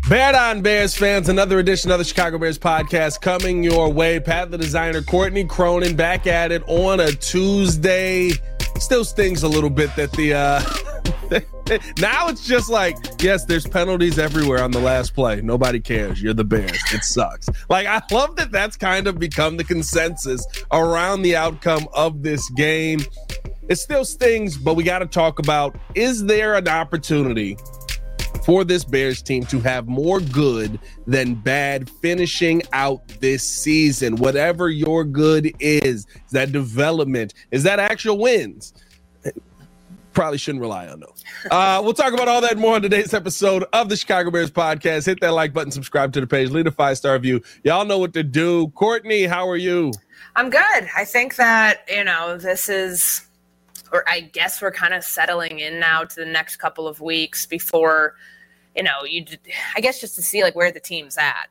Bear Down, Bears fans, another edition of the Chicago Bears podcast coming your way. Pat the Designer, Courtney Cronin back at it on a Tuesday. Still stings a little bit that now it's just like, yes, there's penalties everywhere on the last play. Nobody cares. You're the Bears. It sucks. Like, I love that that's kind of become the consensus around the outcome of this game. It still stings, but we got to talk about, is there an opportunity for this Bears team to have more good than bad finishing out this season? Whatever your good is that development? Is that actual wins? Probably shouldn't rely on those. We'll talk about all that and more on today's episode of the Chicago Bears podcast. Hit that like button, subscribe to the page, leave a 5-star review. Y'all know what to do. Courtney, how are you? I'm good. I think that, this is, or I guess we're kind of settling in now to the next couple of weeks before, I guess just to see like where the team's at.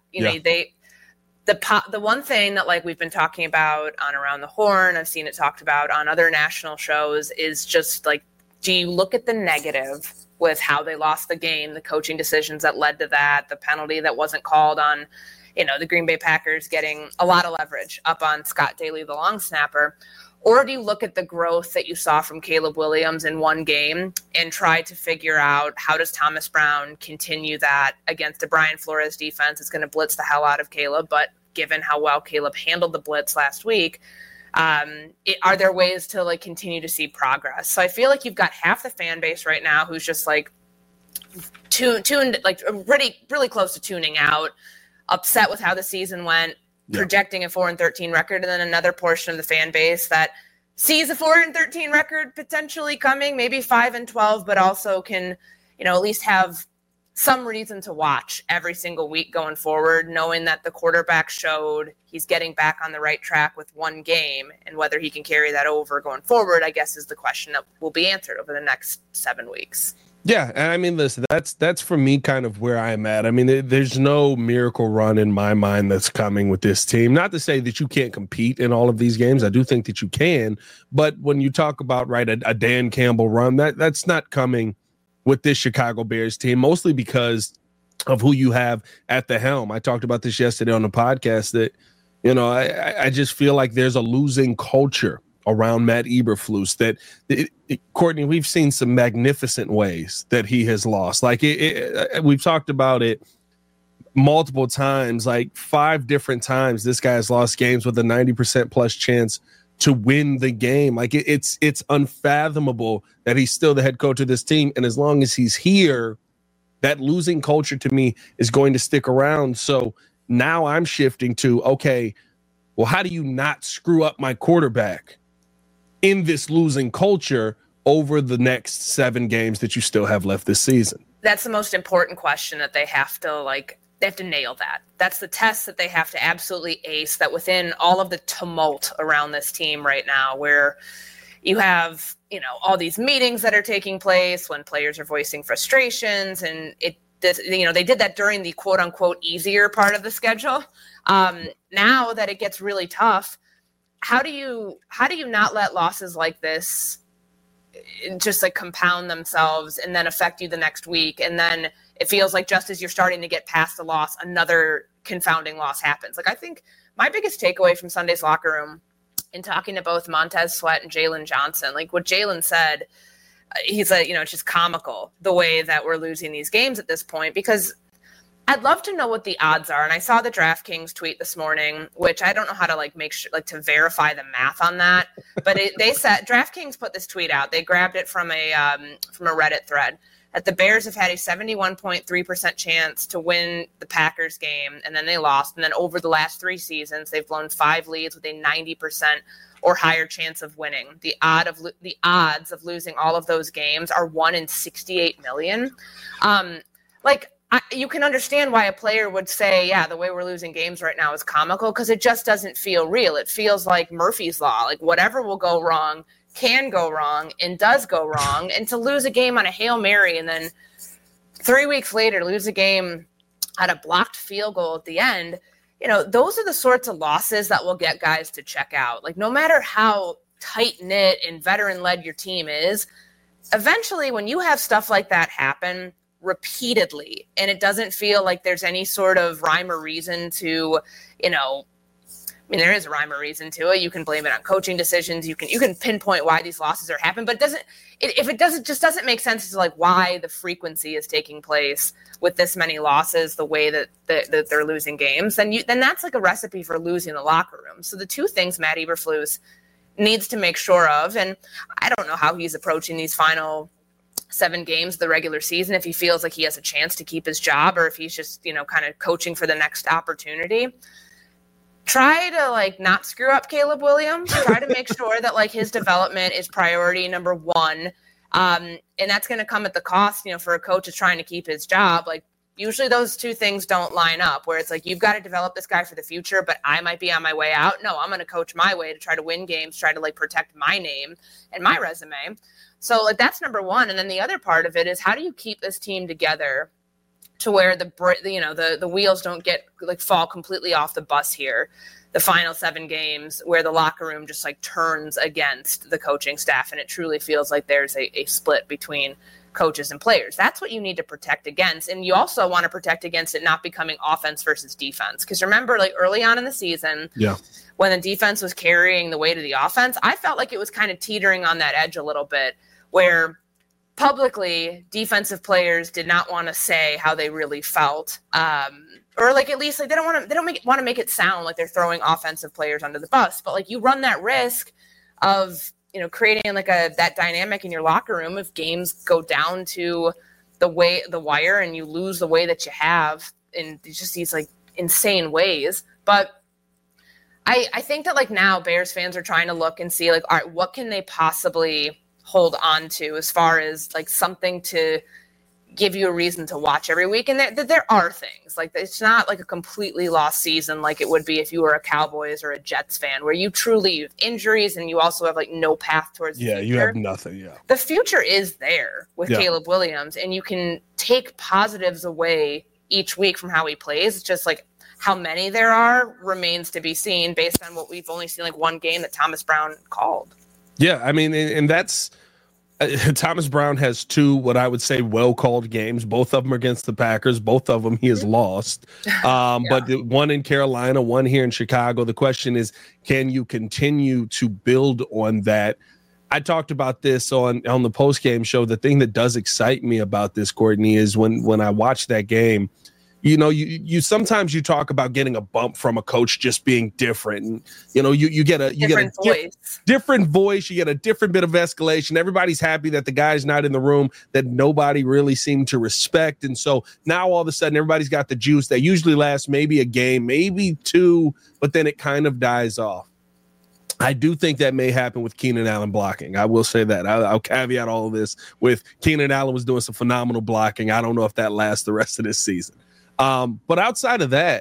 The one thing that like we've been talking about on Around the Horn, I've seen it talked about on other national shows, is just like, do you look at the negative with how they lost the game, the coaching decisions that led to that, the penalty that wasn't called on, the Green Bay Packers getting a lot of leverage up on Scott Daly, the long snapper? Or do you look at the growth that you saw from Caleb Williams in one game and try to figure out how does Thomas Brown continue that against a Brian Flores defense? It's going to blitz the hell out of Caleb, but given how well Caleb handled the blitz last week, are there ways to like continue to see progress? So I feel like you've got half the fan base right now who's just like tuned, like really close to tuning out, upset with how the season went, projecting a 4-13 record, and then another portion of the fan base that sees a 4-13 record potentially coming, maybe 5-12, but also can, at least have some reason to watch every single week going forward, knowing that the quarterback showed he's getting back on the right track with one game, and whether he can carry that over going forward, I guess, is the question that will be answered over the next 7 weeks. Yeah, and I mean, listen, that's for me kind of where I'm at. I mean, there's no miracle run in my mind that's coming with this team. Not to say that you can't compete in all of these games. I do think that you can. But when you talk about, right, a Dan Campbell run, that's not coming with this Chicago Bears team, mostly because of who you have at the helm. I talked about this yesterday on the podcast that, I just feel like there's a losing culture around Matt Eberflus that Courtney, we've seen some magnificent ways that he has lost. Like we've talked about it multiple times, like 5 different times this guy has lost games with a 90% plus chance to win the game. Like it's unfathomable that he's still the head coach of this team. And as long as he's here, that losing culture to me is going to stick around. So now I'm shifting to, okay, well, how do you not screw up my quarterback in this losing culture over the next 7 games that you still have left this season? That's the most important question that they have to nail that. That's the test that they have to absolutely ace, that within all of the tumult around this team right now, where you have, all these meetings that are taking place when players are voicing frustrations, and they did that during the quote unquote easier part of the schedule. Now that it gets really tough, how do you not let losses like this just like compound themselves and then affect you the next week? And then it feels like just as you're starting to get past the loss, another confounding loss happens. Like, I think my biggest takeaway from Sunday's locker room in talking to both Montez Sweat and Jalen Johnson, like what Jalen said, he said, it's just comical the way that we're losing these games at this point, because I'd love to know what the odds are. And I saw the DraftKings tweet this morning, which I don't know how to make sure, to verify the math on that. But they said DraftKings put this tweet out. They grabbed it from a Reddit thread, that the Bears have had a 71.3% chance to win the Packers game, and then they lost. And then over the last 3 seasons, they've blown 5 leads with a 90% or higher chance of winning. The odds of losing all of those games are 1 in 68 million. You can understand why a player would say, yeah, the way we're losing games right now is comical, because it just doesn't feel real. It feels like Murphy's Law, like whatever will go wrong can go wrong and does go wrong. And to lose a game on a Hail Mary and then 3 weeks later lose a game at a blocked field goal at the end, those are the sorts of losses that will get guys to check out. Like, no matter how tight-knit and veteran-led your team is, eventually when you have stuff like that happen, repeatedly, and it doesn't feel like there's any sort of rhyme or reason to, there is a rhyme or reason to it. You can blame it on coaching decisions. You can pinpoint why these losses are happening, but it doesn't make sense as to like why the frequency is taking place with this many losses, the way that they're losing games. Then that's like a recipe for losing the locker room. So the two things Matt Eberflus needs to make sure of, and I don't know how he's approaching these final 7 games of the regular season, if he feels like he has a chance to keep his job or if he's just, kind of coaching for the next opportunity. Try to like not screw up Caleb Williams. Try to make sure that like his development is priority number 1. And that's going to come at the cost, for a coach is trying to keep his job. Like usually those two things don't line up where it's like, you've got to develop this guy for the future, but I might be on my way out. No, I'm going to coach my way to try to win games, try to like protect my name and my resume. So like that's number 1. And then the other part of it is how do you keep this team together to where the wheels don't get like fall completely off the bus here. The final 7 games where the locker room just like turns against the coaching staff. And it truly feels like there's a split between coaches and players. That's what you need to protect against. And you also want to protect against it not becoming offense versus defense. Because remember, like early on in the season, when the defense was carrying the weight of the offense, I felt like it was kind of teetering on that edge a little bit where publicly defensive players did not want to say how they really felt. Or like at least like they don't want to make it sound like they're throwing offensive players under the bus, but like you run that risk of creating like that dynamic in your locker room if games go down to the wire and you lose the way that you have in just these like insane ways. But I think that like now Bears fans are trying to look and see like, all right, what can they possibly hold on to as far as like something to give you a reason to watch every week. And there are things like it's not like a completely lost season like it would be if you were a Cowboys or a Jets fan where you truly have injuries and you also have like no path towards the future. You have nothing. The future is there with Caleb Williams and you can take positives away each week from how he plays. It's just like how many there are remains to be seen based on what we've only seen like one game that Thomas Brown called. Yeah, I mean, and that's Thomas Brown has 2 what I would say well-called games. Both of them against the Packers. Both of them he has lost. But one in Carolina, one here in Chicago. The question is, can you continue to build on that? I talked about this on the post-game show. The thing that does excite me about this, Courtney, is when I watch that game, you sometimes you talk about getting a bump from a coach just being different. And, you get a different voice. You get a different bit of escalation. Everybody's happy that the guy's not in the room that nobody really seemed to respect. And so now all of a sudden everybody's got the juice that usually lasts maybe a game, maybe 2, but then it kind of dies off. I do think that may happen with Keenan Allen blocking. I will say that. I'll caveat all of this with Keenan Allen was doing some phenomenal blocking. I don't know if that lasts the rest of this season. But outside of that,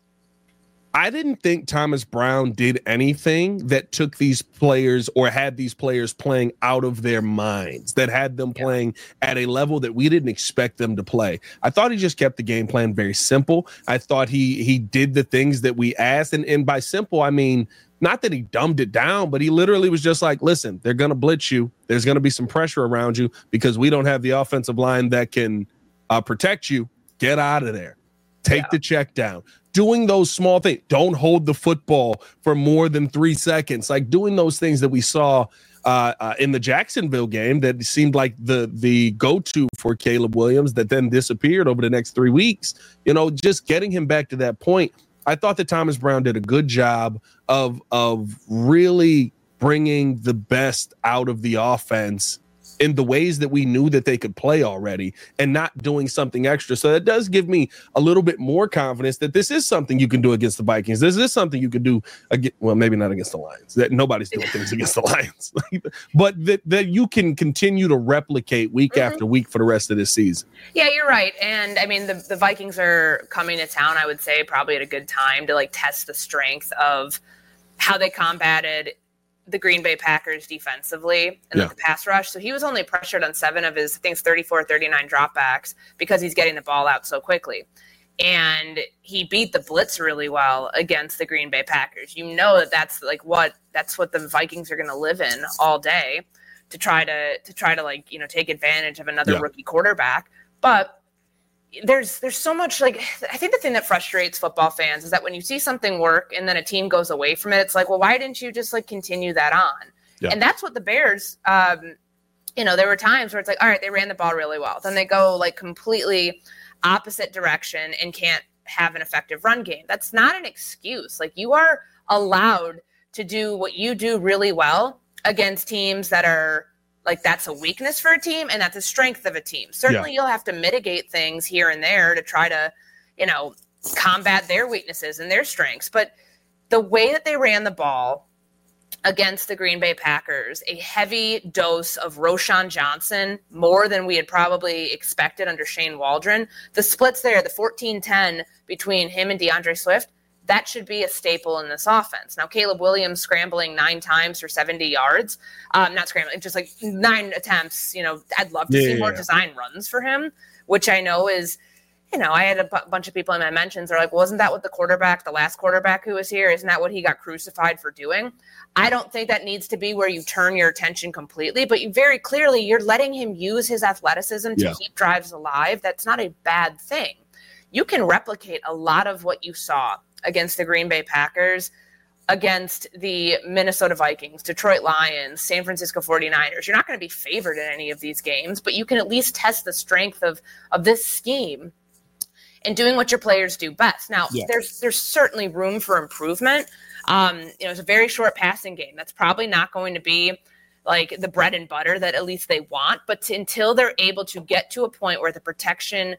I didn't think Thomas Brown did anything that took these players or had these players playing out of their minds, that had them playing at a level that we didn't expect them to play. I thought he just kept the game plan very simple. I thought he did the things that we asked. And by simple, I mean, not that he dumbed it down, but he literally was just like, listen, they're going to blitz you. There's going to be some pressure around you because we don't have the offensive line that can protect you. Get out of there. Take the check down. Doing those small things. Don't hold the football for more than 3 seconds. Like doing those things that we saw in the Jacksonville game that seemed like the go-to for Caleb Williams that then disappeared over the next 3 weeks. Just getting him back to that point. I thought that Thomas Brown did a good job of really bringing the best out of the offense in the ways that we knew that they could play already and not doing something extra. So that does give me a little bit more confidence that this is something you can do against the Vikings. This is something you can do maybe not against the Lions. That nobody's doing things against the Lions, but that you can continue to replicate week after week for the rest of this season. Yeah, you're right. And I mean, the Vikings are coming to town, I would say probably at a good time to like test the strength of how they combated the Green Bay Packers defensively and the pass rush. So he was only pressured on 7 of his, I think, 34, 39 dropbacks because he's getting the ball out so quickly. And he beat the blitz really well against the Green Bay Packers. That's what the Vikings are going to live in all day to try to take advantage of another rookie quarterback. But there's so much, like, I think the thing that frustrates football fans is that when you see something work and then a team goes away from it, it's like, well, why didn't you just like continue that on? Yeah. And that's what the Bears, there were times where it's like, all right, they ran the ball really well. Then they go like completely opposite direction and can't have an effective run game. That's not an excuse. Like, you are allowed to do what you do really well against teams that are like, that's a weakness for a team and that's a strength of a team. Certainly you'll have to mitigate things here and there to try to, combat their weaknesses and their strengths. But the way that they ran the ball against the Green Bay Packers, a heavy dose of Roschon Johnson, more than we had probably expected under Shane Waldron. The splits there, the 14-10 between him and DeAndre Swift, that should be a staple in this offense. Now, Caleb Williams scrambling 9 times for 70 yards. Not scrambling, just like 9 attempts. I'd love to see more design runs for him, which I know is, I had a bunch of people in my mentions are like, well, wasn't that what the last quarterback who was here, isn't that what he got crucified for doing? I don't think that needs to be where you turn your attention completely, but you're letting him use his athleticism to keep drives alive. That's not a bad thing. You can replicate a lot of what you saw against the Green Bay Packers, against the Minnesota Vikings, Detroit Lions, San Francisco 49ers. You're not going to be favored in any of these games, but you can at least test the strength of this scheme and doing what your players do best. Now, there's certainly room for improvement. It's a very short passing game. That's probably not going to be like the bread and butter that at least they want, but until they're able to get to a point where the protection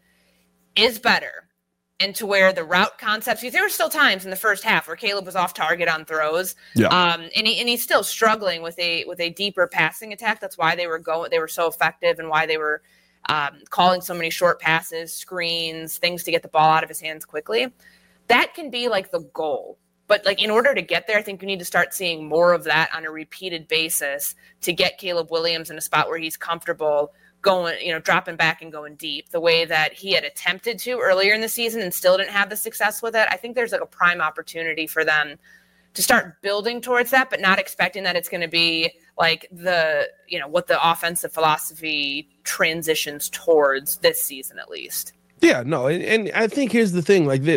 is better and to where the route concepts, because there were still times in the first half where Caleb was off target on throws. And he's still struggling with a deeper passing attack. That's why they were so effective and why they were calling so many short passes, screens, things to get the ball out of his hands quickly. That can be like the goal. But like, in order to get there, I think we need to start seeing more of that on a repeated basis to get Caleb Williams in a spot where he's comfortable going, dropping back and going deep the way that he had attempted to earlier in the season and still didn't have the success with it. I think there's like a prime opportunity for them to start building towards that, but not expecting that it's going to be like what the offensive philosophy transitions towards this season, at least. Yeah, no. And I think here's the thing, like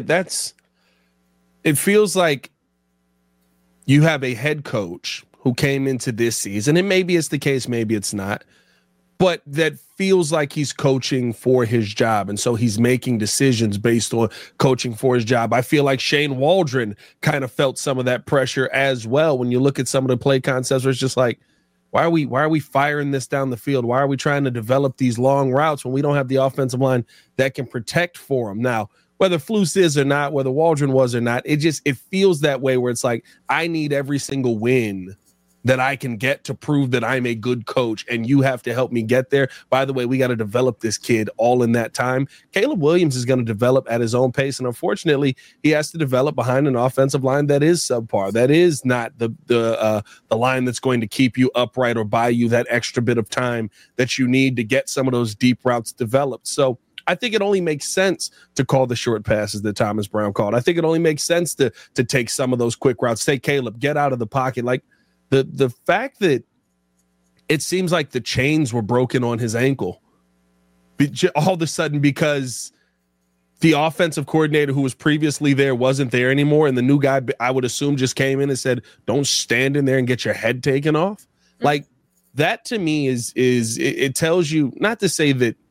it feels like you have a head coach who came into this season, and maybe it's the case, maybe it's not, but that feels like he's coaching for his job. And so he's making decisions based on coaching for his job. I feel like Shane Waldron kind of felt some of that pressure as well. When you look at some of the play concepts where it's just like, why are we firing this down the field? Why are we trying to develop these long routes when we don't have the offensive line that can protect for him? Now, whether Flus is or not, whether Waldron was or not, it feels that way where it's like, I need every single win that I can get to prove that I'm a good coach, and you have to help me get there. By the way, we got to develop this kid all in that time. Caleb Williams is going to develop at his own pace, and unfortunately, he has to develop behind an offensive line that is subpar. That is not the line that's going to keep you upright or buy you that extra bit of time that you need to get some of those deep routes developed. So I think it only makes sense to call the short passes that Thomas Brown called. I think it only makes sense to take some of those quick routes. Say, Caleb, get out of the pocket. Like, the fact that it seems like the chains were broken on his ankle all of a sudden because the offensive coordinator who was previously there wasn't there anymore, and the new guy, I would assume, just came in and said, don't stand in there and get your head taken off. Like, that to me is it tells you, not to say that,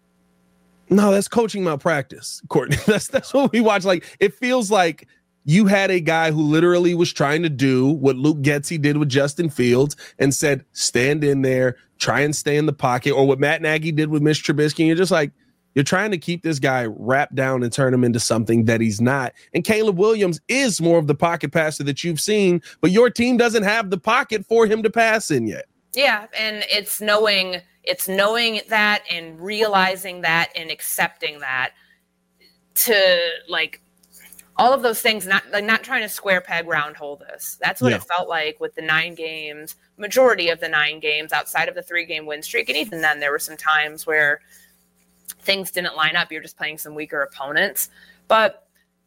no, that's coaching malpractice, Courtney. That's what we watch. Like, it feels like you had a guy who literally was trying to do what Luke Getsy did with Justin Fields and said, stand in there, try and stay in the pocket, or what Matt Nagy did with Mitch Trubisky. And you're just like, you're trying to keep this guy wrapped down and turn him into something that he's not. And Caleb Williams is more of the pocket passer that you've seen, but your team doesn't have the pocket for him to pass in yet. Yeah, and it's knowing that and realizing that and accepting that, to like all of those things, not trying to square peg round hole this. That's what it felt like with the 9 games, majority of the 9 games outside of the 3-game win streak. And even then there were some times where things didn't line up. You're just playing some weaker opponents, but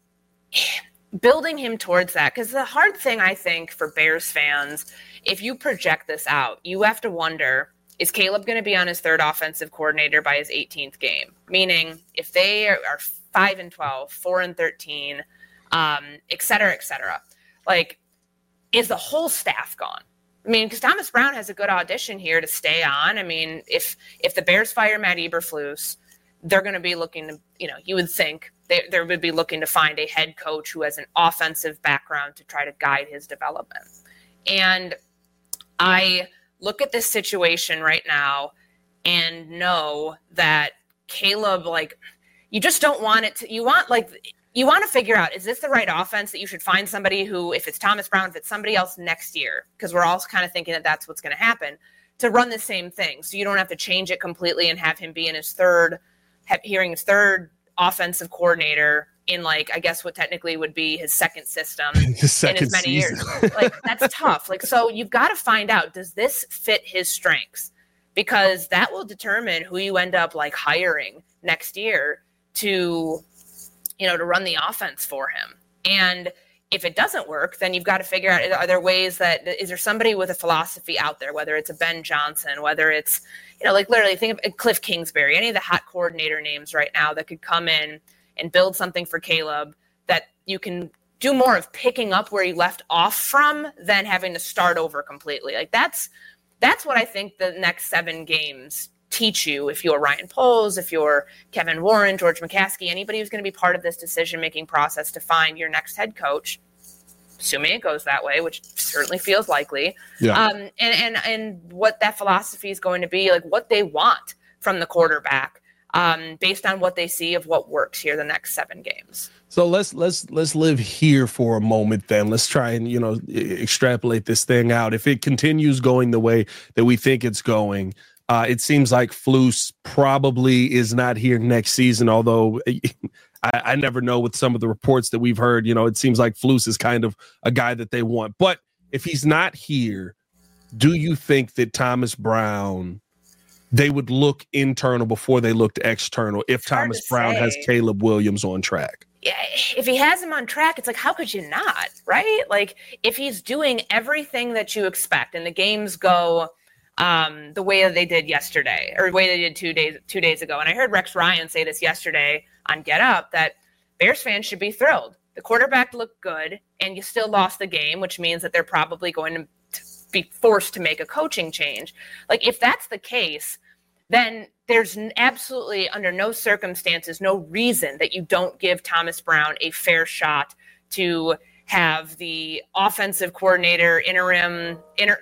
building him towards that, because the hard thing, I think, for Bears fans, if you project this out, you have to wonder, is Caleb going to be on his third offensive coordinator by his 18th game? Meaning, if they are 5-12, 4-13, et cetera, like, is the whole staff gone? I mean, because Thomas Brown has a good audition here to stay on. I mean, if the Bears fire Matt Eberflus, they're going to be looking to, you would think they would be looking to find a head coach who has an offensive background to try to guide his development. And I look at this situation right now and know that Caleb, like, you just don't want it to, you want to figure out, is this the right offense that you should find somebody who, if it's Thomas Brown, if it's somebody else next year, because we're all kind of thinking that that's what's going to happen, to run the same thing. So you don't have to change it completely and have him be in his third offensive coordinator in, like, I guess what technically would be his second system in as many years. Like, that's tough. Like, so you've got to find out, does this fit his strengths? Because that will determine who you end up like hiring next year to run the offense for him. And if it doesn't work, then you've got to figure out, are there ways is there somebody with a philosophy out there, whether it's a Ben Johnson, whether it's, like, literally think of Cliff Kingsbury, any of the hot coordinator names right now that could come in and build something for Caleb that you can do more of picking up where you left off from than having to start over completely. Like, that's what I think the next 7 games teach you. If you're Ryan Poles, if you're Kevin Warren, George McCaskey, anybody who's going to be part of this decision-making process to find your next head coach, assuming it goes that way, which certainly feels likely. Yeah. And what that philosophy is going to be, like what they want from the quarterback, based on what they see of what works here the next 7 games. So let's live here for a moment then. Let's try and, extrapolate this thing out. If it continues going the way that we think it's going, it seems like Flus probably is not here next season, although I never know with some of the reports that we've heard. It seems like Flus is kind of a guy that they want. But if he's not here, do you think that Thomas Brown, they would look internal before they looked external if Thomas Brown has Caleb Williams on track? Yeah, if he has him on track, it's like, how could you not, right? Like, if he's doing everything that you expect and the games go the way that they did yesterday, or the way they did 2 days ago. And I heard Rex Ryan say this yesterday on Get Up, that Bears fans should be thrilled. The quarterback looked good and you still lost the game, which means that they're probably going to be forced to make a coaching change. Like, if that's the case, then there's absolutely, under no circumstances, no reason that you don't give Thomas Brown a fair shot to have the offensive coordinator, interim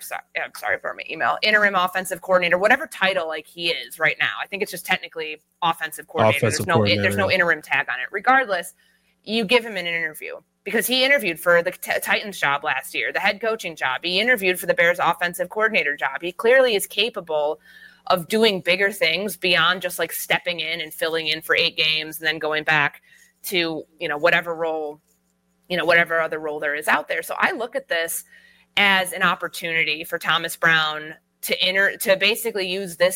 offensive coordinator, whatever title like he is right now. I think it's just technically offensive coordinator. There's no interim tag on it. Regardless, you give him an interview, because he interviewed for the Titans job last year, the head coaching job. He interviewed for the Bears offensive coordinator job. He clearly is capable of doing bigger things beyond just like stepping in and filling in for 8 games and then going back to, whatever role, whatever other role there is out there. So I look at this as an opportunity for Thomas Brown to basically use the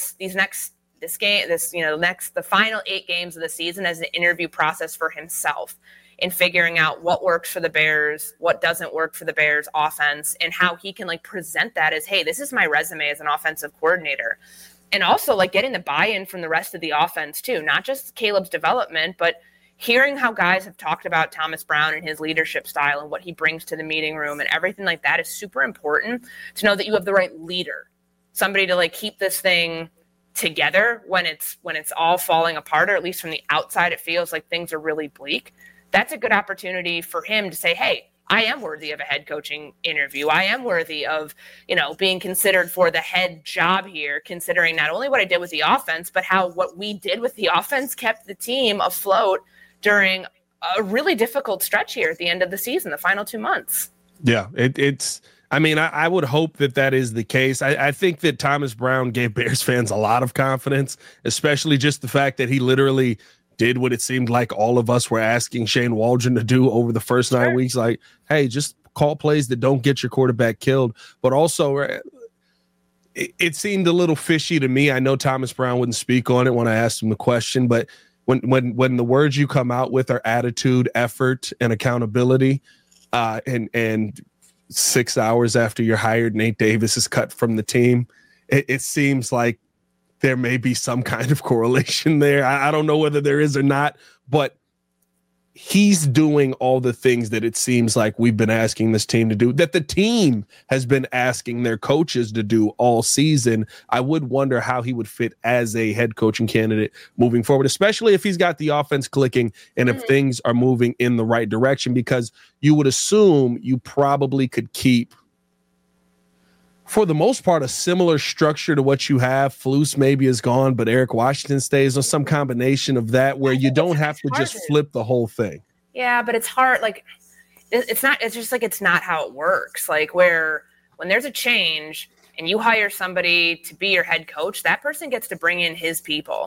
final 8 games of the season as an interview process for himself in figuring out what works for the Bears, what doesn't work for the Bears offense, and how he can like present that as, hey, this is my resume as an offensive coordinator. And also like getting the buy-in from the rest of the offense too, not just Caleb's development, but hearing how guys have talked about Thomas Brown and his leadership style and what he brings to the meeting room and everything like that is super important to know that you have the right leader, somebody to like keep this thing together when it's all falling apart, or at least from the outside, it feels like things are really bleak. That's a good opportunity for him to say, hey, I am worthy of a head coaching interview. I am worthy of, being considered for the head job here, considering not only what I did with the offense, but how what we did with the offense kept the team afloat during a really difficult stretch here at the end of the season, the final 2 months. Yeah, I would hope that is the case. I think that Thomas Brown gave Bears fans a lot of confidence, especially just the fact that he literally did what it seemed like all of us were asking Shane Waldron to do over the first 9 weeks. Like, hey, just call plays that don't get your quarterback killed. But also, it seemed a little fishy to me. I know Thomas Brown wouldn't speak on it when I asked him the question, but when the words you come out with are attitude, effort, and accountability, and 6 hours after you're hired, Nate Davis is cut from the team, it seems like there may be some kind of correlation there. I don't know whether there is or not, but he's doing all the things that it seems like we've been asking this team to do, that the team has been asking their coaches to do all season. I would wonder how he would fit as a head coaching candidate moving forward, especially if he's got the offense clicking and if things are moving in the right direction, because you would assume you probably could keep, for the most part, a similar structure to what you have. Flus maybe is gone, but Eric Washington stays, or some combination of that where you don't have to just flip the whole thing. Yeah, but it's hard. Like, it's not how it works. Like, where when there's a change and you hire somebody to be your head coach, that person gets to bring in his people.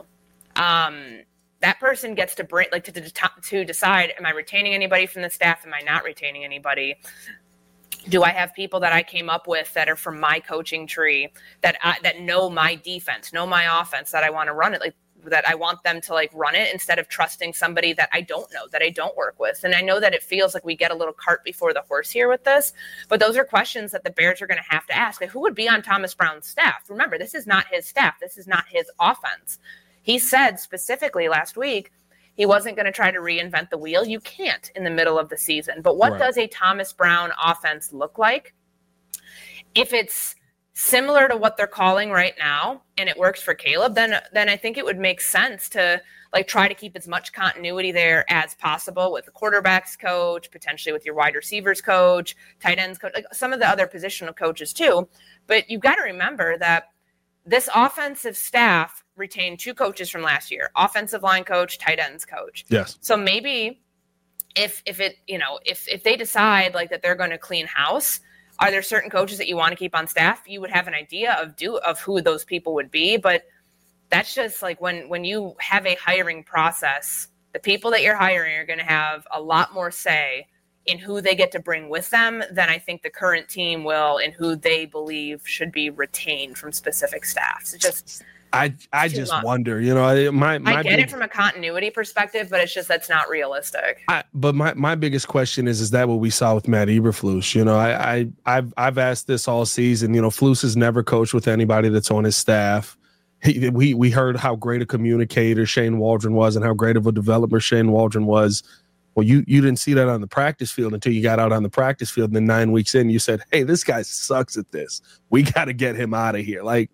That person gets to bring, like, to decide, am I retaining anybody from the staff? Am I not retaining anybody? Do I have people that I came up with that are from my coaching tree that know my defense, know my offense, that I want to run it, like that I want them to like run it instead of trusting somebody that I don't know, that I don't work with. And I know that it feels like we get a little cart before the horse here with this, but those are questions that the Bears are going to have to ask. Like, who would be on Thomas Brown's staff? Remember, this is not his staff. This is not his offense. He said specifically last week, he wasn't going to try to reinvent the wheel. You can't in the middle of the season. But what does a Thomas Brown offense look like? If it's similar to what they're calling right now and it works for Caleb, then I think it would make sense to like try to keep as much continuity there as possible with the quarterbacks coach, potentially with your wide receivers coach, tight ends coach, like some of the other positional coaches too. But you've got to remember that this offensive staff retained 2 coaches from last year, offensive line coach, tight ends coach. Yes. So maybe if they decide like that they're going to clean house, are there certain coaches that you want to keep on staff? You would have an idea of who those people would be, but that's just like when you have a hiring process, the people that you're hiring are going to have a lot more say in who they get to bring with them than I think the current team will in who they believe should be retained from specific staffs. It just I just wonder, you know, I get it from a continuity perspective, but it's just that's not realistic. But my biggest question is that what we saw with Matt Eberflus? You know, I've asked this all season. You know, Flus has never coached with anybody that's on his staff. We heard how great a communicator Shane Waldron was and how great of a developer Shane Waldron was. Well, you didn't see that on the practice field until you got out on the practice field. And then 9 weeks in, you said, hey, this guy sucks at this. We got to get him out of here. Like,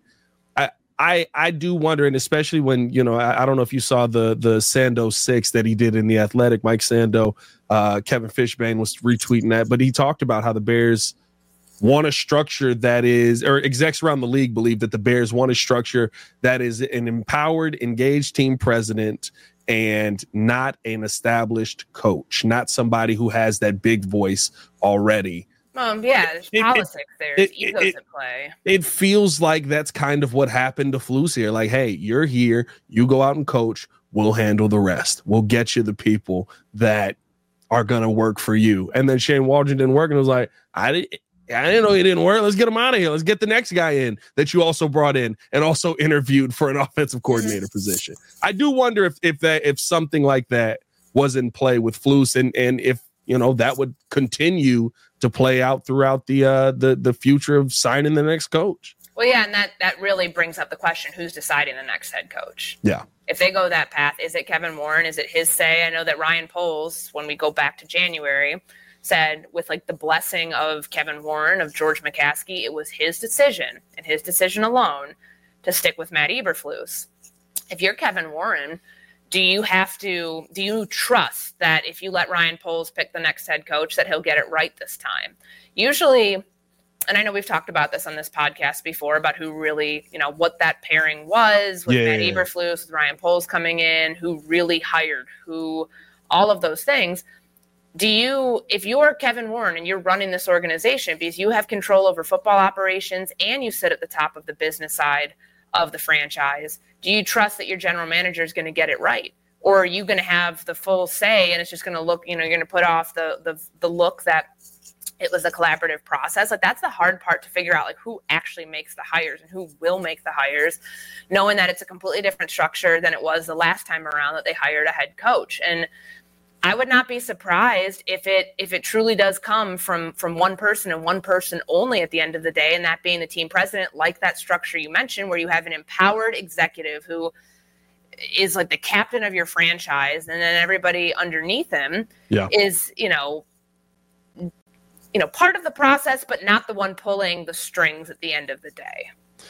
I do wonder, and especially when, you know, I don't know if you saw the Sando 6 that he did in The Athletic, Mike Sando, Kevin Fishbain was retweeting that, but he talked about how the Bears want a structure that is, or execs around the league believe that the Bears want a structure that is an empowered, engaged team president and not an established coach, not somebody who has that big voice already. Yeah, there's politics there. There's egos at play. It feels like that's kind of what happened to Flus here. Like, hey, you're here. You go out and coach. We'll handle the rest. We'll get you the people that are going to work for you. And then Shane Waldron didn't work. And it was like, I didn't know he didn't work. Let's get him out of here. Let's get the next guy in that you also brought in and also interviewed for an offensive coordinator position. I do wonder if something like that was in play with Flus and if, you know, that would continue to play out throughout the future of signing the next coach. Well, yeah, and that really brings up the question, who's deciding the next head coach? Yeah. If they go that path, is it Kevin Warren? Is it his say? I know that Ryan Poles, when we go back to January, said with like the blessing of Kevin Warren, of George McCaskey, it was his decision and his decision alone to stick with Matt Eberflus. If you're Kevin Warren, do you trust that if you let Ryan Poles pick the next head coach that he'll get it right this time? Usually, and I know we've talked about this on this podcast before about who really, you know, what that pairing was with Matt Eberflus, with Ryan Poles coming in, who really hired, who, all of those things. If you're Kevin Warren and you're running this organization because you have control over football operations and you sit at the top of the business side of the franchise, do you trust that your general manager is going to get it right? Or are you going to have the full say and it's just going to look, you know, you're going to put off the look that it was a collaborative process? Like, that's the hard part to figure out, like, who actually makes the hires and who will make the hires, knowing that it's a completely different structure than it was the last time around that they hired a head coach. And I would not be surprised if it truly does come from one person and one person only at the end of the day, and that being the team president, like that structure you mentioned, where you have an empowered executive who is like the captain of your franchise, and then everybody underneath him is, part of the process, but not the one pulling the strings at the end of the day.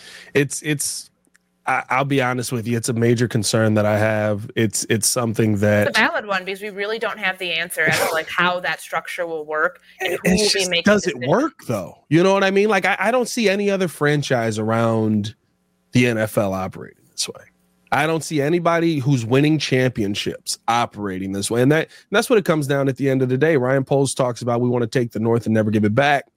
I'll be honest with you. It's a major concern that I have. It's something that it's a valid one, because we really don't have the answer as to like how that structure will work and who will be making does decisions. It work though? You know what I mean? Like I don't see any other franchise around the NFL operating this way. I don't see anybody who's winning championships operating this way. And that's what it comes down at the end of the day. Ryan Poles talks about we want to take the North and never give it back.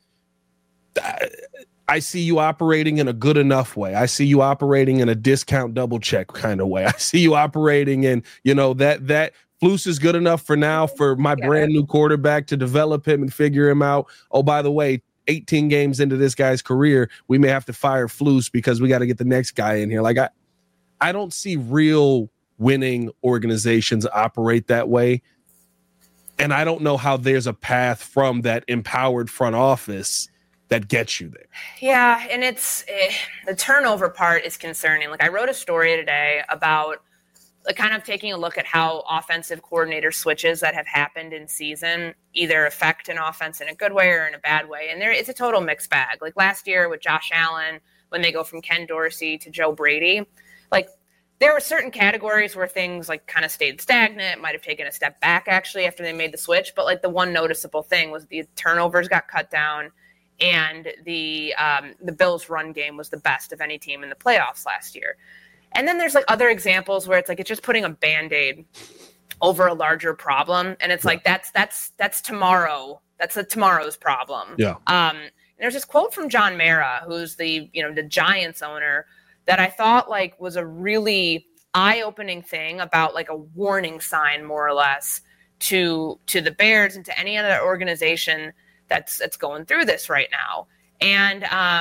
I see you operating in a good enough way. I see you operating in a discount double check kind of way. I see you operating in, that Flus is good enough for now for my brand new quarterback to develop him and figure him out. Oh, by the way, 18 games into this guy's career, we may have to fire Flus because we got to get the next guy in here. Like I don't see real winning organizations operate that way. And I don't know how there's a path from that empowered front office that gets you there. Yeah, and the turnover part is concerning. Like I wrote a story today about kind of taking a look at how offensive coordinator switches that have happened in season either affect an offense in a good way or in a bad way. And it's a total mixed bag. Like last year with Josh Allen, when they go from Ken Dorsey to Joe Brady, like there were certain categories where things like kind of stayed stagnant, might have taken a step back actually after they made the switch. But like the one noticeable thing was the turnovers got cut down, and the Bills' run game was the best of any team in the playoffs last year. And then there's like other examples where it's like it's just putting a Band-Aid over a larger problem, and it's like that's tomorrow. That's tomorrow's problem. Yeah. There's this quote from John Mara, who's the Giants owner, that I thought like was a really eye-opening thing about like a warning sign, more or less, to the Bears and to any other organization that's going through this right now. And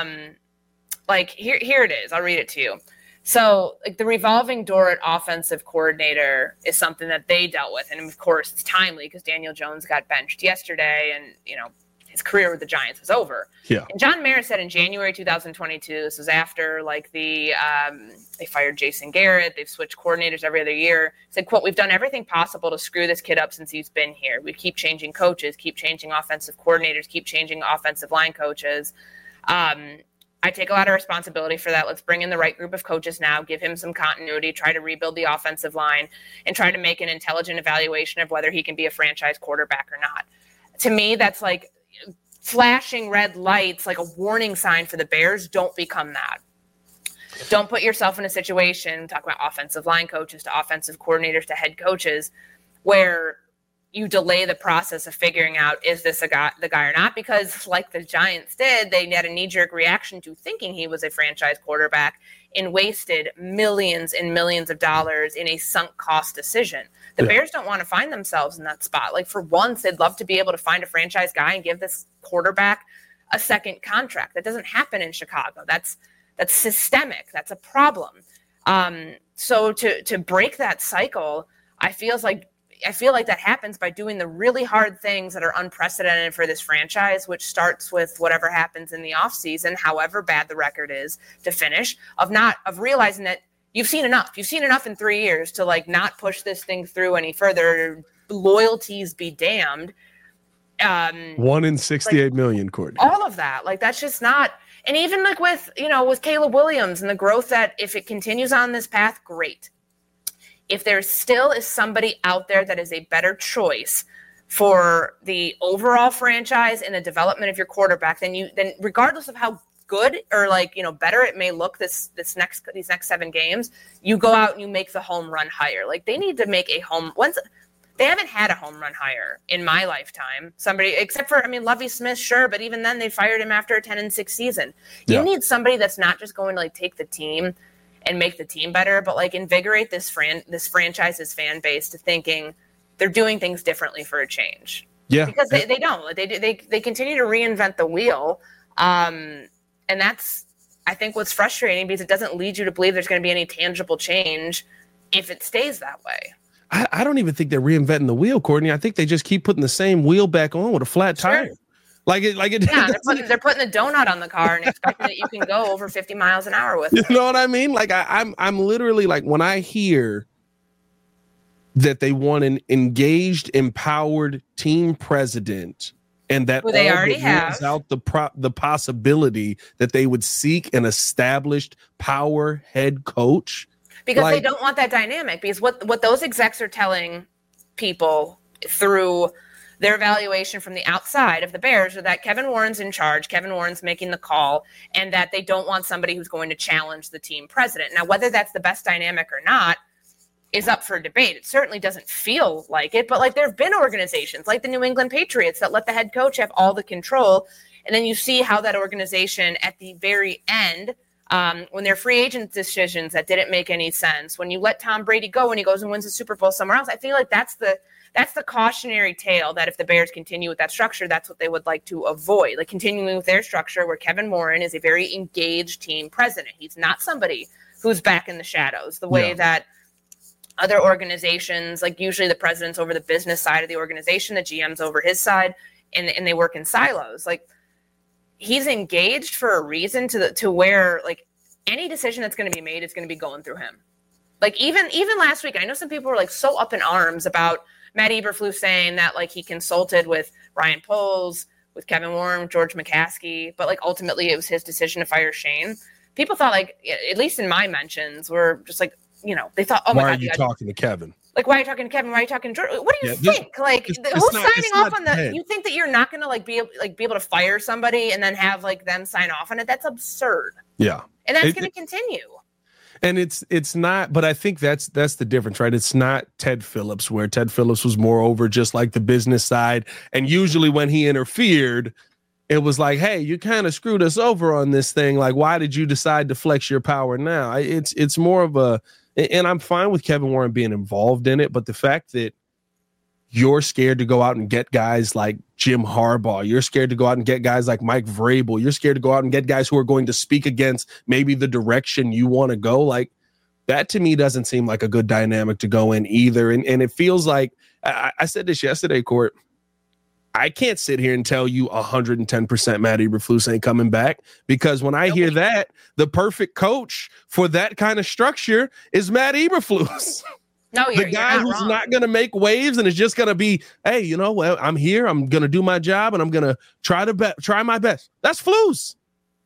like here it is. I'll read it to you. So like the revolving door at offensive coordinator is something that they dealt with. And of course it's timely because Daniel Jones got benched yesterday, and his career with the Giants was over. Yeah. And John Mara said in January 2022, this was after like they fired Jason Garrett, they've switched coordinators every other year, said, quote, "We've done everything possible to screw this kid up since he's been here. We keep changing coaches, keep changing offensive coordinators, keep changing offensive line coaches. I take a lot of responsibility for that. Let's bring in the right group of coaches now, give him some continuity, try to rebuild the offensive line, and try to make an intelligent evaluation of whether he can be a franchise quarterback or not." To me, that's like flashing red lights, like a warning sign for the Bears. Don't become that. Don't put yourself in a situation, talk about offensive line coaches to offensive coordinators to head coaches, where you delay the process of figuring out, is this the guy or not? Because like the Giants did, they had a knee-jerk reaction to thinking he was a franchise quarterback and wasted millions and millions of dollars in a sunk cost decision. The Bears don't want to find themselves in that spot. Like for once, they'd love to be able to find a franchise guy and give this quarterback a second contract. That doesn't happen in Chicago. That's systemic. That's a problem. So to break that cycle, I feel like that happens by doing the really hard things that are unprecedented for this franchise, which starts with whatever happens in the offseason, however bad the record is to finish, of realizing that you've seen enough. You've seen enough in 3 years to like not push this thing through any further. Loyalties be damned. 1 in 68 million, Courtney. All of that. Like that's just not. And even like with Caleb Williams and the growth that if it continues on this path, great. If there still is somebody out there that is a better choice for the overall franchise and the development of your quarterback, then regardless of how good or better it may look these next 7 games, you go out and you make the home run hire. Like they need to make they haven't had a home run hire in my lifetime. Somebody except for Lovie Smith, sure, but even then they fired him after a 10-6 season. You need somebody that's not just going to take the team and make the team better, but invigorate this franchise's fan base to thinking they're doing things differently for a change. Yeah, because they don't. They continue to reinvent the wheel, and that's I think what's frustrating because it doesn't lead you to believe there's going to be any tangible change if it stays that way. I don't even think they're reinventing the wheel, Courtney. I think they just keep putting the same wheel back on with a flat tire. Like it. Yeah, they're putting the donut on the car and expecting that you can go over 50 miles an hour with it. You know what I mean? Like I'm literally like, when I hear that they want an engaged, empowered team president, and that they already have out the possibility that they would seek an established power head coach. Because they don't want that dynamic. Because what those execs are telling people through their evaluation from the outside of the Bears are that Kevin Warren's in charge, Kevin Warren's making the call, and that they don't want somebody who's going to challenge the team president. Now, whether that's the best dynamic or not is up for debate. It certainly doesn't feel like it, but like there have been organizations like the New England Patriots that let the head coach have all the control. And then you see how that organization at the very end, when their free agent decisions that didn't make any sense, when you let Tom Brady go and he goes and wins the Super Bowl somewhere else, I feel like that's the cautionary tale that if the Bears continue with that structure, that's what they would like to avoid. Like continuing with their structure where Kevin Warren is a very engaged team president. He's not somebody who's back in the shadows the way that other organizations, like usually the president's over the business side of the organization, the GM's over his side, and they work in silos. Like he's engaged for a reason to where like any decision that's going to be made is going to be going through him. Like even last week, I know some people were like so up in arms about Matt Eberflus saying that like he consulted with Ryan Poles, with Kevin Warren, George McCaskey, but like ultimately it was his decision to fire Shane. People thought like, at least in my mentions, were just like, you know, they thought, oh my God. Why are you talking to Kevin? Like, why are you talking to Kevin? Why are you talking to George? What do you think? Like, who's signing off on that? You think that you're not going to like be able to fire somebody and then have like them sign off on it? That's absurd. Yeah. And that's going to continue. And it's not, but I think that's the difference, right? It's not Ted Phillips, where Ted Phillips was more over just like the business side. And usually when he interfered, it was like, hey, you kind of screwed us over on this thing. Like, why did you decide to flex your power now? It's more of a, and I'm fine with Kevin Warren being involved in it, but the fact that you're scared to go out and get guys like Jim Harbaugh, you're scared to go out and get guys like Mike Vrabel, you're scared to go out and get guys who are going to speak against maybe the direction you want to go, like that to me doesn't seem like a good dynamic to go in either. And it feels like, I said this yesterday, Court, I can't sit here and tell you 110% Matt Eberflus ain't coming back, because when I hear that, the perfect coach for that kind of structure is Matt Eberflus. No, the guy who's wrong. not going to make waves and is just going to be, hey, you know, well, I'm here. I'm going to do my job and I'm going to try my best. That's Flus.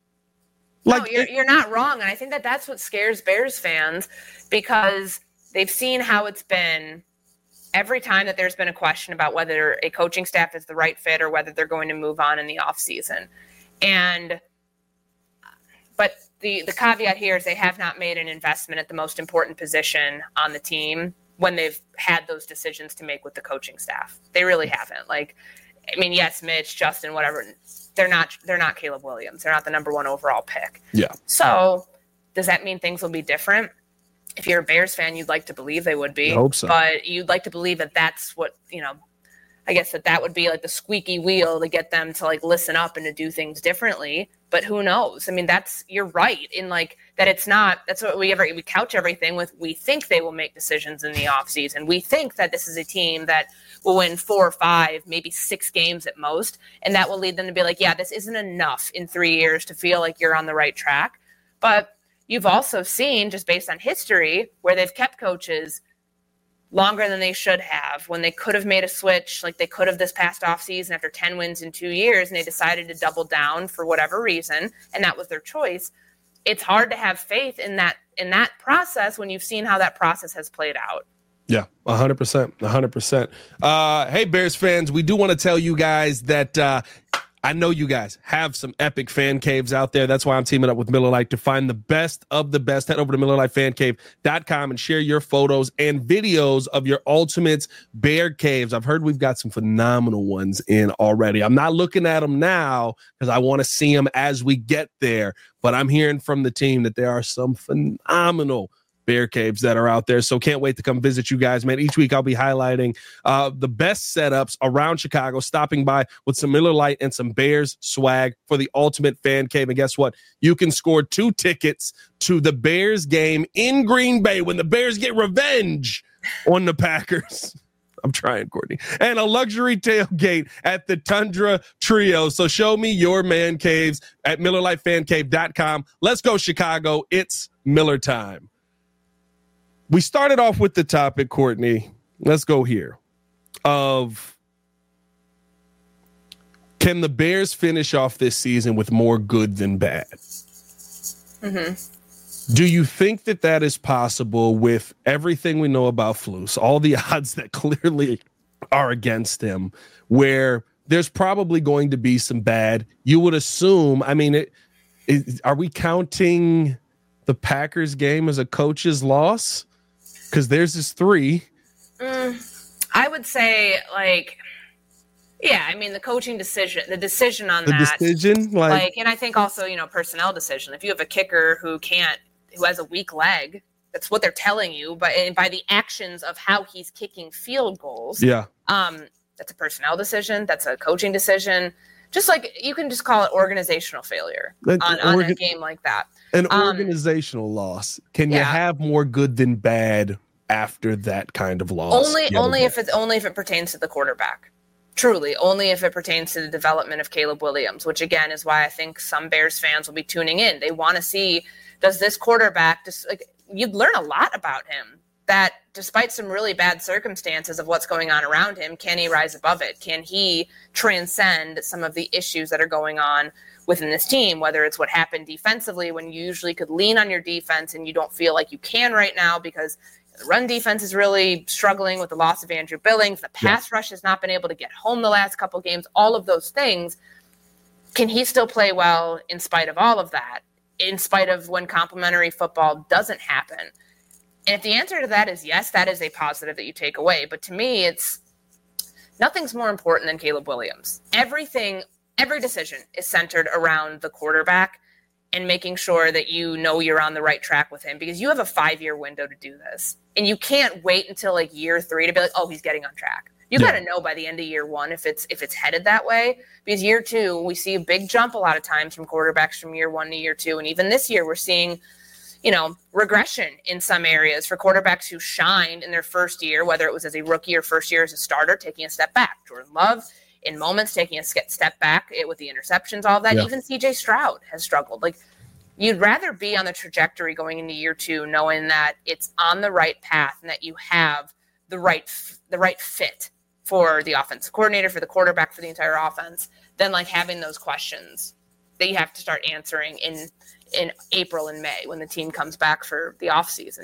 Like, no, you're not wrong. And I think that's what scares Bears fans, because they've seen how it's been every time that there's been a question about whether a coaching staff is the right fit or whether they're going to move on in the offseason. But the caveat here is they have not made an investment at the most important position on the team when they've had those decisions to make with the coaching staff. They really haven't. Like, I mean, yes, Mitch, Justin, whatever. They're not Caleb Williams. They're not the number one overall pick. Yeah. So does that mean things will be different? If you're a Bears fan, you'd like to believe they would be. I hope so. But you'd like to believe that that's what, you know, I guess that would be like the squeaky wheel to get them to like listen up and to do things differently. But who knows? I mean, you're right in like that. It's not, that's what we couch everything with. We think they will make decisions in the offseason. We think that this is a team that will win 4 or 5, maybe 6 games at most. And that will lead them to be like, yeah, this isn't enough in 3 years to feel like you're on the right track. But you've also seen, just based on history, where they've kept coaches longer than they should have, when they could have made a switch, like they could have this past offseason after 10 wins in 2 years, and they decided to double down for whatever reason, and that was their choice. It's hard to have faith in that process when you've seen how that process has played out. Yeah, 100%, 100%. Hey, Bears fans, we do want to tell you guys that I know you guys have some epic fan caves out there. That's why I'm teaming up with Miller Lite to find the best of the best. Head over to MillerLiteFanCave.com and share your photos and videos of your ultimate bear caves. I've heard we've got some phenomenal ones in already. I'm not looking at them now because I want to see them as we get there, but I'm hearing from the team that there are some phenomenal bear caves that are out there. So can't wait to come visit you guys, man. Each week I'll be highlighting the best setups around Chicago, stopping by with some Miller Lite and some Bears swag for the ultimate fan cave. And guess what? You can score 2 tickets to the Bears game in Green Bay when the Bears get revenge on the Packers. I'm trying, Courtney. And a luxury tailgate at the Tundra Trio. So show me your man caves at MillerLiteFanCave.com. Let's go, Chicago. It's Miller time. We started off with the topic, Courtney. Let's go here. Of can the Bears finish off this season with more good than bad? Do you think that is possible with everything we know about Flus, all the odds that clearly are against him, where there's probably going to be some bad? You would assume, I mean, are we counting the Packers game as a coach's loss? Because theirs is 3. I would say, yeah, I mean, the coaching decision, the decision on the that. Decision? And I think also, personnel decision. If you have a kicker who has a weak leg, that's what they're telling you, but by the actions of how he's kicking field goals. Yeah. That's a personnel decision. That's a coaching decision. Just you can just call it organizational failure on a game like that. An organizational loss. Can you have more good than bad after that kind of loss? Only if it pertains to the quarterback. Truly, only if it pertains to the development of Caleb Williams, which again is why I think some Bears fans will be tuning in. They want to see, does this quarterback you'd learn a lot about him, that despite some really bad circumstances of what's going on around him, can he rise above it? Can he transcend some of the issues that are going on within this team, whether it's what happened defensively when you usually could lean on your defense and you don't feel like you can right now because the run defense is really struggling with the loss of Andrew Billings. The pass rush has not been able to get home the last couple games. All of those things. Can he still play well in spite of all of that? In spite of when complimentary football doesn't happen? And if the answer to that is yes, that is a positive that you take away. But to me, it's nothing's more important than Caleb Williams. Every decision is centered around the quarterback and making sure that you're on the right track with him, because you have a 5-year window to do this. And you can't wait until year 3 to be like, oh, he's getting on track. You got to know by the end of year 1 if it's headed that way, because year 2, we see a big jump a lot of times from quarterbacks from year 1 to year 2. And even this year, we're seeing, regression in some areas for quarterbacks who shined in their first year, whether it was as a rookie or first year as a starter, taking a step back. Jordan Love, in moments, taking a step back with the interceptions, all of that. Even CJ Stroud has struggled. You'd rather be on the trajectory going into year 2, knowing that it's on the right path and that you have the right fit for the offensive coordinator, for the quarterback, for the entire offense, than having those questions that you have to start answering in April and May when the team comes back for the offseason.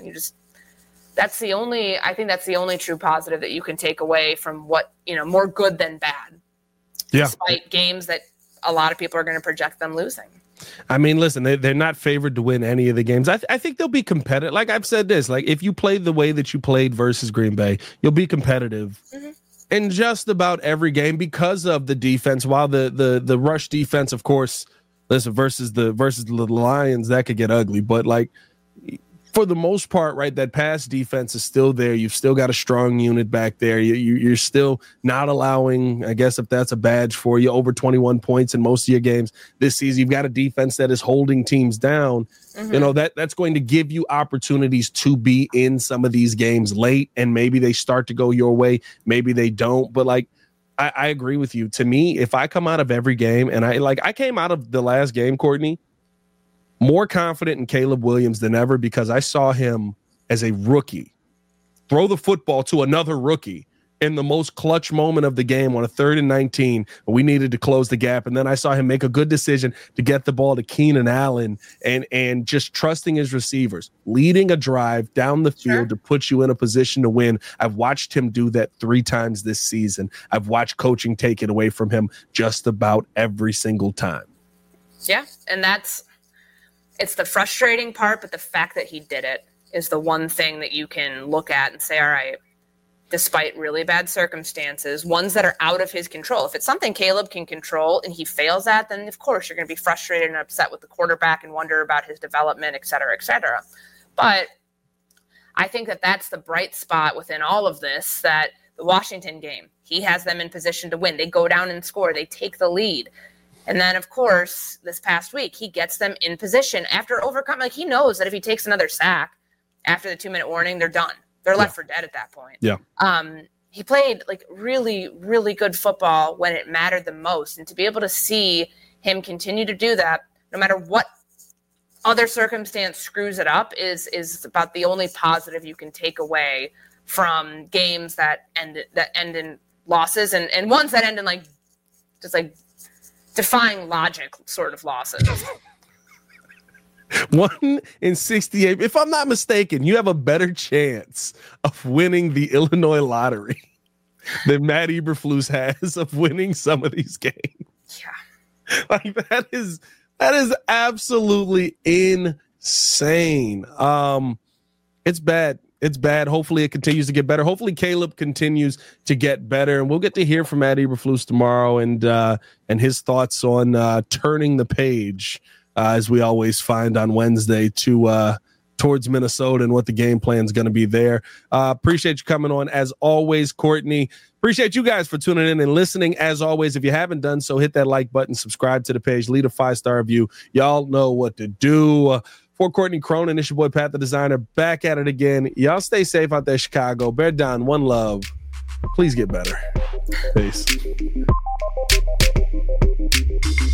I think that's the only true positive that you can take away from what, more good than bad. Yeah. Despite games that a lot of people are going to project them losing. I mean, listen, they're not favored to win any of the games. I think they'll be competitive. Like I've said this, if you play the way that you played versus Green Bay, you'll be competitive in just about every game because of the defense. While the rush defense, of course, listen, versus the Lions, that could get ugly. But for the most part, right, that pass defense is still there. You've still got a strong unit back there. You're still not allowing, I guess if that's a badge for you, over 21 points in most of your games this season. You've got a defense that is holding teams down. That's going to give you opportunities to be in some of these games late, and maybe they start to go your way, maybe they don't. But I agree with you. To me, if I come out of every game, and I came out of the last game, Courtney, more confident in Caleb Williams than ever, because I saw him as a rookie throw the football to another rookie in the most clutch moment of the game on a 3rd and 19. We needed to close the gap. And then I saw him make a good decision to get the ball to Keenan Allen and just trusting his receivers, leading a drive down the field to put you in a position to win. I've watched him do that 3 times this season. I've watched coaching take it away from him just about every single time. Yeah. And it's the frustrating part, but the fact that he did it is the one thing that you can look at and say, all right, despite really bad circumstances, ones that are out of his control. If it's something Caleb can control and he fails at, then of course you're going to be frustrated and upset with the quarterback and wonder about his development, et cetera, et cetera. But I think that that's the bright spot within all of this, that the Washington game, he has them in position to win. They go down and score. They take the lead. And then, of course, this past week, he gets them in position after overcoming. He knows that if he takes another sack after the 2-minute warning, they're done. They're left for dead at that point. Yeah. He played like really, really good football when it mattered the most. And to be able to see him continue to do that, no matter what other circumstance screws it up, is about the only positive you can take away from games that end in losses and ones that end in like just like defying logic sort of losses. 1 in 68. If I'm not mistaken, you have a better chance of winning the Illinois lottery than Matt Eberflus has of winning some of these games. Yeah. Like that is absolutely insane. It's bad. It's bad. Hopefully it continues to get better. Hopefully Caleb continues to get better, and we'll get to hear from Matt Eberflus tomorrow and his thoughts on turning the page, as we always find on Wednesday, to towards Minnesota and what the game plan is going to be there. Appreciate you coming on as always, Courtney. Appreciate you guys for tuning in and listening. As always, if you haven't done so, hit that like button, subscribe to the page, leave a 5-star review. Y'all know what to do. For Courtney Cronin, it's your boy Pat the Designer, back at it again. Y'all stay safe out there, Chicago. Bear down, one love. Please get better. Peace.